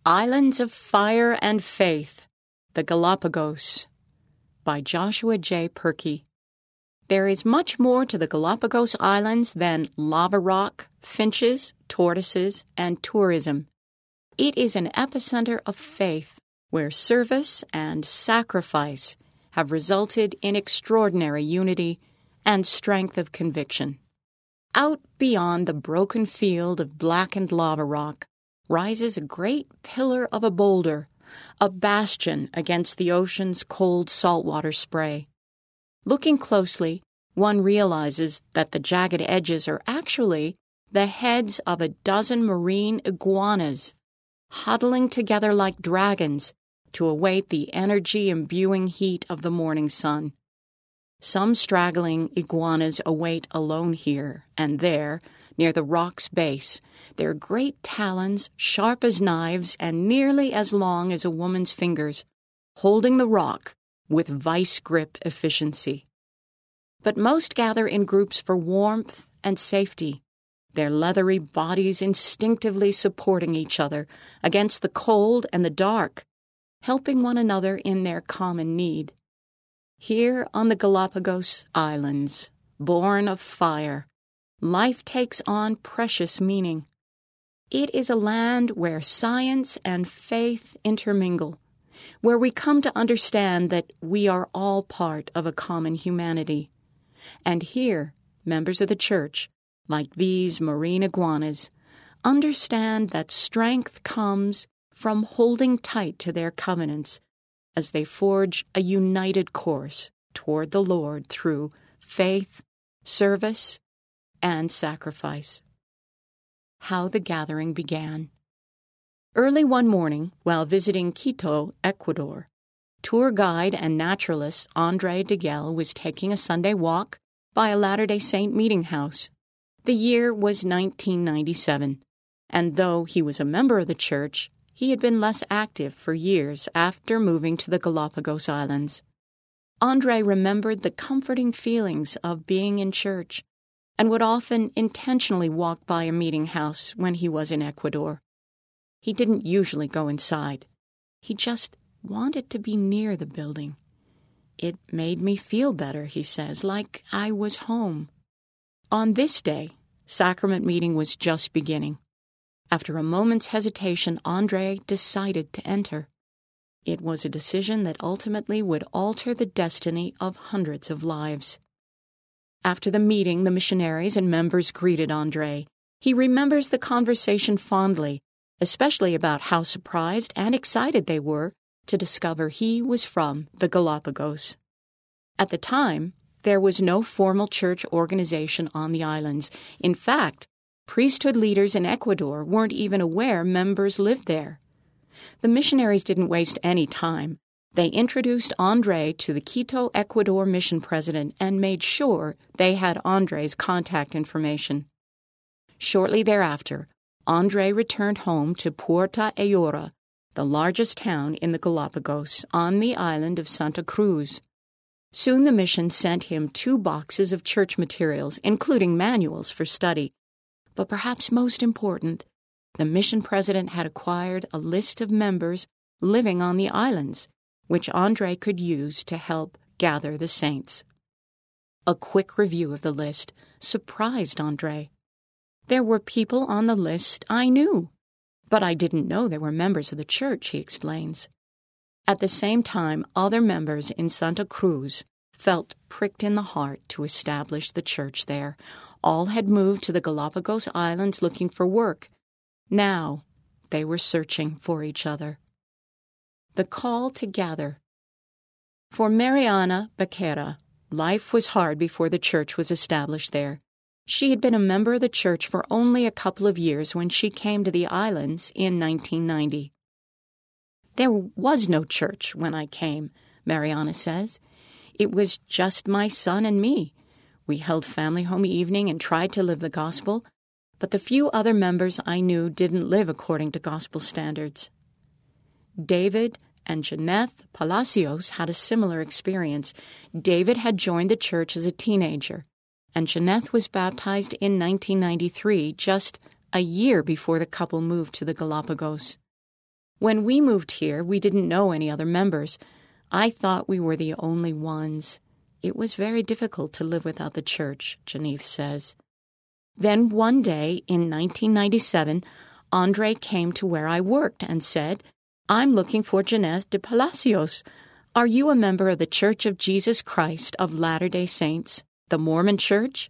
Islands of Fire and Faith, The Galapagos, by Joshua J. Perkey. There is much more to the Galapagos Islands than lava rock, finches, tortoises, and tourism. It is an epicenter of faith where service and sacrifice have resulted in extraordinary unity and strength of conviction. Out beyond the broken field of blackened lava rock rises a great pillar of a boulder, a bastion against the ocean's cold saltwater spray. Looking closely, one realizes that the jagged edges are actually the heads of a dozen marine iguanas, huddling together like dragons to await the energy-imbuing heat of the morning sun. Some straggling iguanas await alone here and there, near the rock's base, their great talons sharp as knives and nearly as long as a woman's fingers, holding the rock with vice-grip efficiency. But most gather in groups for warmth and safety, their leathery bodies instinctively supporting each other against the cold and the dark, helping one another in their common need. Here on the Galapagos Islands, born of fire, life takes on precious meaning. It is a land where science and faith intermingle, where we come to understand that we are all part of a common humanity. And here, members of the church, like these marine iguanas, understand that strength comes from holding tight to their covenants as they forge a united course toward the Lord through faith, service, and sacrifice. How the gathering began. Early one morning, while visiting Quito, Ecuador, tour guide and naturalist André Degel was taking a Sunday walk by a Latter-day Saint meeting house. The year was 1997, and though he was a member of the church, he had been less active for years after moving to the Galapagos Islands. André remembered the comforting feelings of being in church and would often intentionally walk by a meeting house when he was in Ecuador. He didn't usually go inside. He just wanted to be near the building. It made me feel better, he says, like I was home. On this day, sacrament meeting was just beginning. After a moment's hesitation, André decided to enter. It was a decision that ultimately would alter the destiny of hundreds of lives. After the meeting, the missionaries and members greeted André. He remembers the conversation fondly, especially about how surprised and excited they were to discover he was from the Galapagos. At the time, there was no formal church organization on the islands. In fact, priesthood leaders in Ecuador weren't even aware members lived there. The missionaries didn't waste any time. They introduced André to the Quito, Ecuador mission president and made sure they had André's contact information. Shortly thereafter, André returned home to Puerto Ayora, the largest town in the Galapagos, on the island of Santa Cruz. Soon the mission sent him 2 boxes of church materials, including manuals for study. But perhaps most important, the mission president had acquired a list of members living on the islands, which André could use to help gather the saints. A quick review of the list surprised André. There were people on the list I knew, but I didn't know they were members of the church, he explains. At the same time, other members in Santa Cruz felt pricked in the heart to establish the church there. All had moved to the Galapagos Islands looking for work. Now they were searching for each other. The call to gather. For Mariana Becerra, life was hard before the church was established there. She had been a member of the church for only a couple of years when she came to the islands in 1990. There was no church when I came, Mariana says. It was just my son and me. We held family home evening and tried to live the gospel, but the few other members I knew didn't live according to gospel standards. David and Jeanette Palacios had a similar experience. David had joined the church as a teenager, and Jeanette was baptized in 1993, just a year before the couple moved to the Galapagos. When we moved here, we didn't know any other members. I thought we were the only ones. It was very difficult to live without the church, Janeth says. Then one day in 1997, Andre came to where I worked and said, "I'm looking for Janeth de Palacios. Are you a member of the Church of Jesus Christ of Latter-day Saints, the Mormon Church?"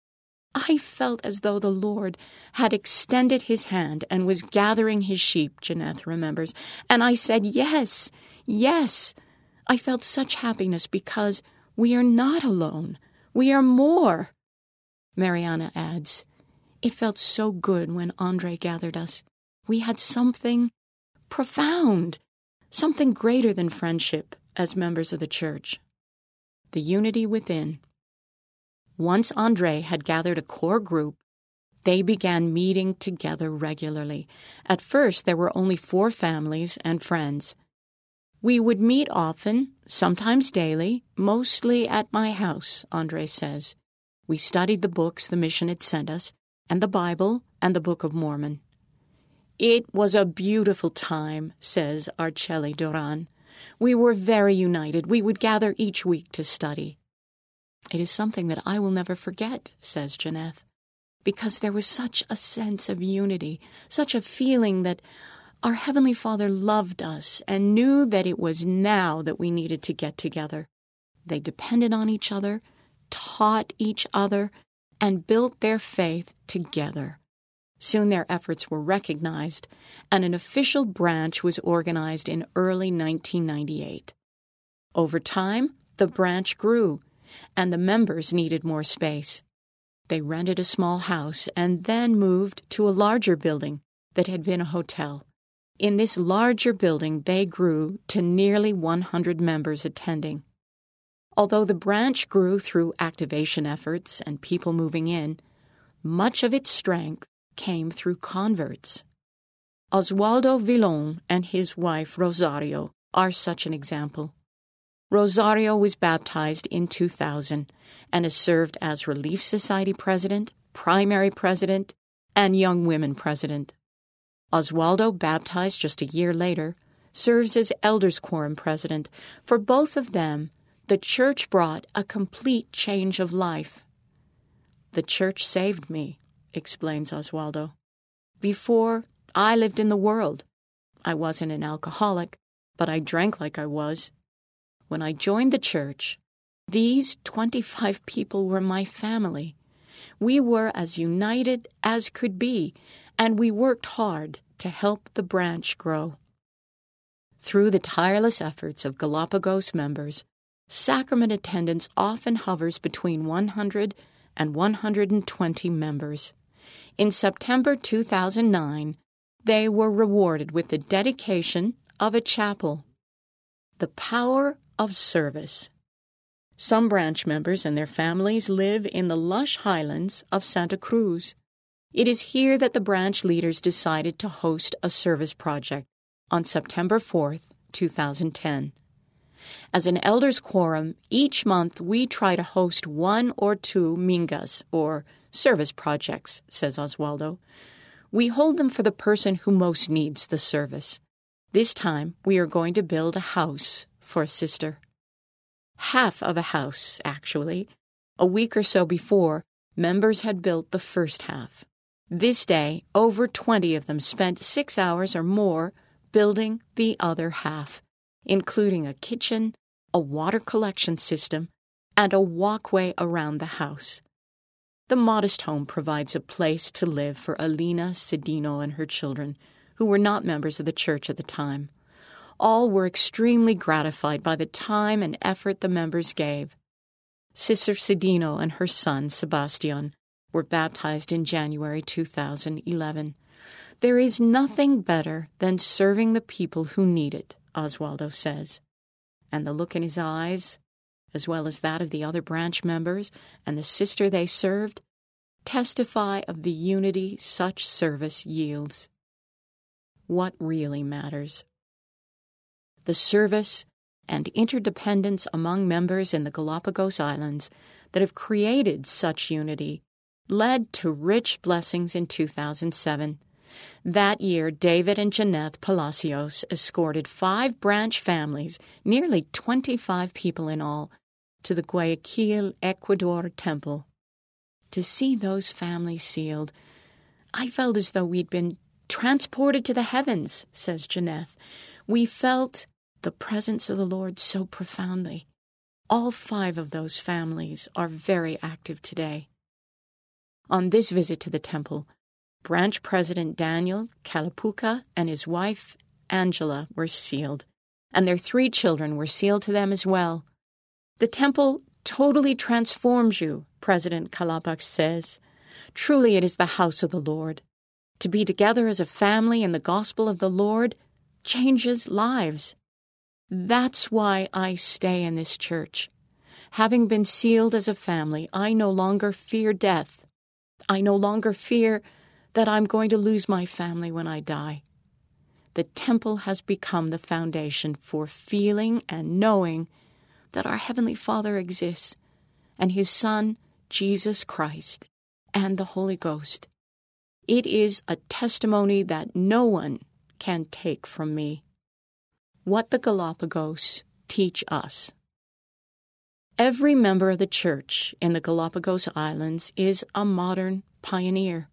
I felt as though the Lord had extended his hand and was gathering his sheep, Janeth remembers, and I said, yes, yes. I felt such happiness because we are not alone. We are more. Mariana adds, "It felt so good when Andre gathered us. We had something profound, something greater than friendship as members of the church. The unity within." Once Andre had gathered a core group, they began meeting together regularly. At first, there were only 4 families and friends. We would meet often, sometimes daily, mostly at my house, Andre says. We studied the books the mission had sent us, and the Bible and the Book of Mormon. It was a beautiful time, says Arceli Duran. We were very united. We would gather each week to study. It is something that I will never forget, says Janeth, because there was such a sense of unity, such a feeling that our Heavenly Father loved us and knew that it was now that we needed to get together. They depended on each other, taught each other, and built their faith together. Soon their efforts were recognized, and an official branch was organized in early 1998. Over time, the branch grew, and the members needed more space. They rented a small house and then moved to a larger building that had been a hotel. In this larger building, they grew to nearly 100 members attending. Although the branch grew through activation efforts and people moving in, much of its strength came through converts. Oswaldo Villon and his wife Rosario are such an example. Rosario was baptized in 2000 and has served as Relief Society president, primary president, and Young Women president. Oswaldo, baptized just a year later, serves as Elders Quorum president. For both of them, the church brought a complete change of life. "The church saved me," explains Oswaldo. "Before, I lived in the world. I wasn't an alcoholic, but I drank like I was. When I joined the church, these 25 people were my family. We were as united as could be, and we worked hard to help the branch grow." Through the tireless efforts of Galapagos members, sacrament attendance often hovers between 100 and 120 members. In September 2009, they were rewarded with the dedication of a chapel. The power of service. Some branch members and their families live in the lush highlands of Santa Cruz. It is here that the branch leaders decided to host a service project on September 4th, 2010. As an Elders Quorum, each month we try to host 1 or 2 mingas, or service projects, says Oswaldo. We hold them for the person who most needs the service. This time we are going to build a house for a sister. Half of a house, actually. A week or so before, members had built the first half. This day, over 20 of them spent 6 hours or more building the other half, including a kitchen, a water collection system, and a walkway around the house. The modest home provides a place to live for Alina Cedino and her children, who were not members of the church at the time. All were extremely gratified by the time and effort the members gave. Sister Cedino and her son, Sebastian, were baptized in January 2011. There is nothing better than serving the people who need it, Oswaldo says. And the look in his eyes, as well as that of the other branch members and the sister they served, testify of the unity such service yields. What really matters? The service and interdependence among members in the Galapagos Islands that have created such unity led to rich blessings in 2007, That year, David and Jeanette Palacios escorted 5 branch families, nearly 25 people in all, to the Guayaquil, Ecuador temple. To see those families sealed, I felt as though we'd been transported to the heavens, says Jeanette. We felt the presence of the Lord so profoundly. All 5 of those families are very active today. On this visit to the temple, Branch President Daniel Calapuca and his wife Angela were sealed, and their 3 children were sealed to them as well. The temple totally transforms you, President Calapuca says. Truly it is the house of the Lord. To be together as a family in the gospel of the Lord changes lives. That's why I stay in this church. Having been sealed as a family, I no longer fear death. I no longer fear that I'm going to lose my family when I die. The temple has become the foundation for feeling and knowing that our Heavenly Father exists, and His Son, Jesus Christ, and the Holy Ghost. It is a testimony that no one can take from me. What the Galapagos teach us. Every member of the church in the Galapagos Islands is a modern pioneer.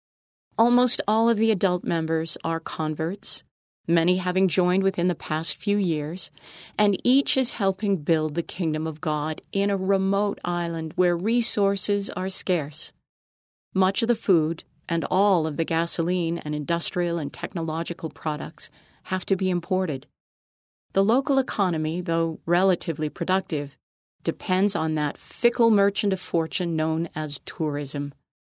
Almost all of the adult members are converts, many having joined within the past few years, and each is helping build the kingdom of God in a remote island where resources are scarce. Much of the food and all of the gasoline and industrial and technological products have to be imported. The local economy, though relatively productive, depends on that fickle merchant of fortune known as tourism.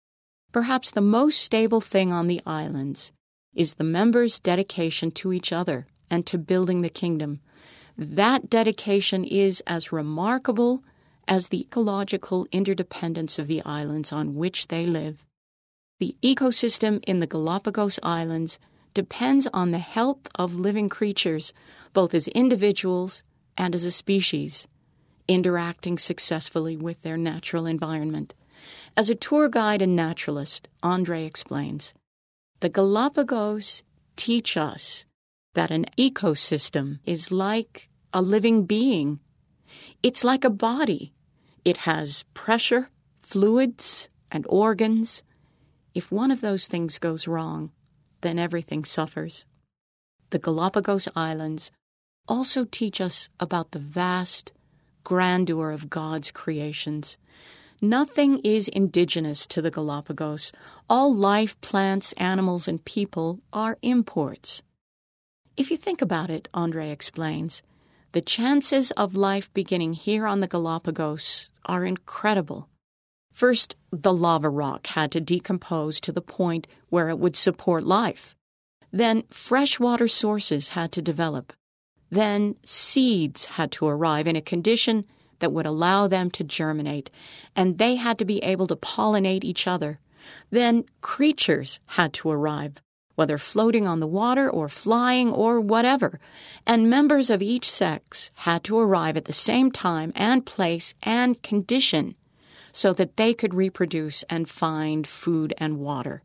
Perhaps the most stable thing on the islands is the members' dedication to each other and to building the kingdom. That dedication is as remarkable as the ecological interdependence of the islands on which they live. The ecosystem in the Galapagos Islands depends on the health of living creatures, both as individuals and as a species, interacting successfully with their natural environment. As a tour guide and naturalist, Andre explains, the Galapagos teach us that an ecosystem is like a living being. It's like a body. It has pressure, fluids, and organs. If one of those things goes wrong, then everything suffers. The Galapagos Islands also teach us about the vast grandeur of God's creations. Nothing is indigenous to the Galapagos. All life, plants, animals, and people are imports. If you think about it, Andre explains, the chances of life beginning here on the Galapagos are incredible. First, the lava rock had to decompose to the point where it would support life. Then freshwater sources had to develop. Then seeds had to arrive in a condition that would allow them to germinate, and they had to be able to pollinate each other. Then creatures had to arrive, whether floating on the water or flying or whatever, and members of each sex had to arrive at the same time and place and condition so that they could reproduce and find food and water.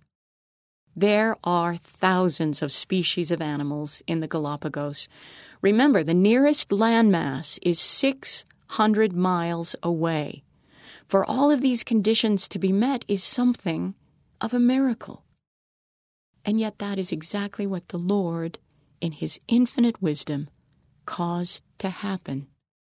There are thousands of species of animals in the Galapagos. Remember, the nearest landmass is 600 miles away. For all of these conditions to be met is something of a miracle. And yet that is exactly what the Lord, in His infinite wisdom, caused to happen.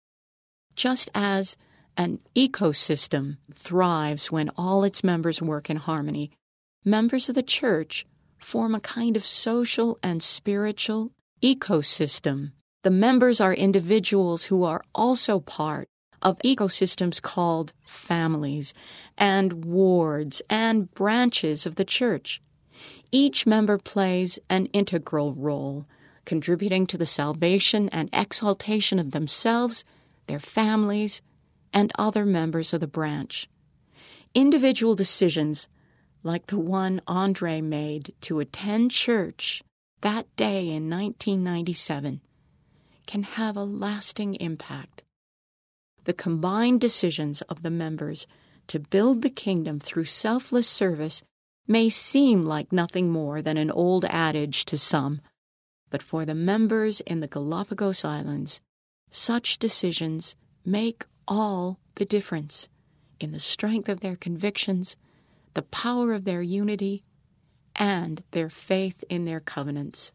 Just as an ecosystem thrives when all its members work in harmony, members of the church form a kind of social and spiritual ecosystem. The members are individuals who are also part of ecosystems called families and wards and branches of the church. Each member plays an integral role, contributing to the salvation and exaltation of themselves, their families, and other members of the branch. Individual decisions, like the one Andre made to attend church that day in 1997, can have a lasting impact. The combined decisions of the members to build the kingdom through selfless service may seem like nothing more than an old adage to some, but for the members in the Galapagos Islands, such decisions make all the difference in the strength of their convictions, the power of their unity, and their faith in their covenants.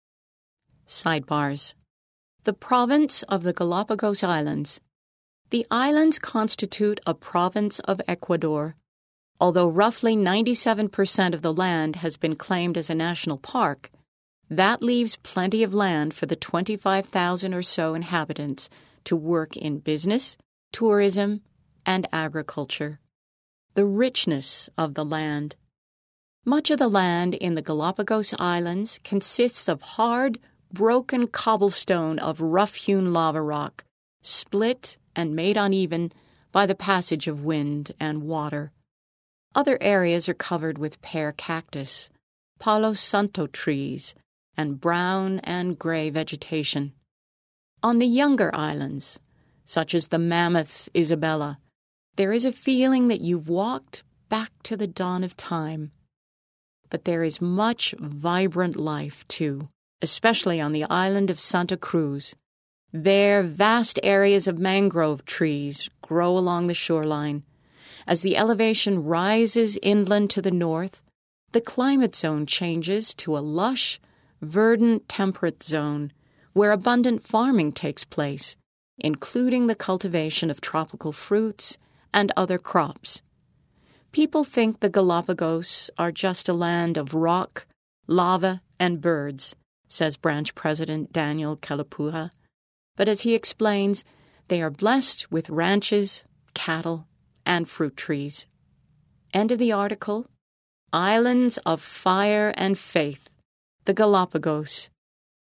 Sidebars. The province of the Galapagos Islands. The islands constitute a province of Ecuador. Although roughly 97% of the land has been claimed as a national park, that leaves plenty of land for the 25,000 or so inhabitants to work in business, tourism, and agriculture. The richness of the land. Much of the land in the Galapagos Islands consists of hard, broken cobblestone of rough-hewn lava rock, split and made uneven by the passage of wind and water. Other areas are covered with pear cactus, palo santo trees, and brown and gray vegetation. On the younger islands, such as the mammoth Isabella, there is a feeling that you've walked back to the dawn of time. But there is much vibrant life, too, especially on the island of Santa Cruz. There, vast areas of mangrove trees grow along the shoreline. As the elevation rises inland to the north, the climate zone changes to a lush, verdant temperate zone where abundant farming takes place, including the cultivation of tropical fruits and other crops. People think the Galapagos are just a land of rock, lava, and birds, says branch president Daniel Kalapura. But as he explains, they are blessed with ranches, cattle, and fruit trees. End of the article. Islands of Fire and Faith, the Galapagos,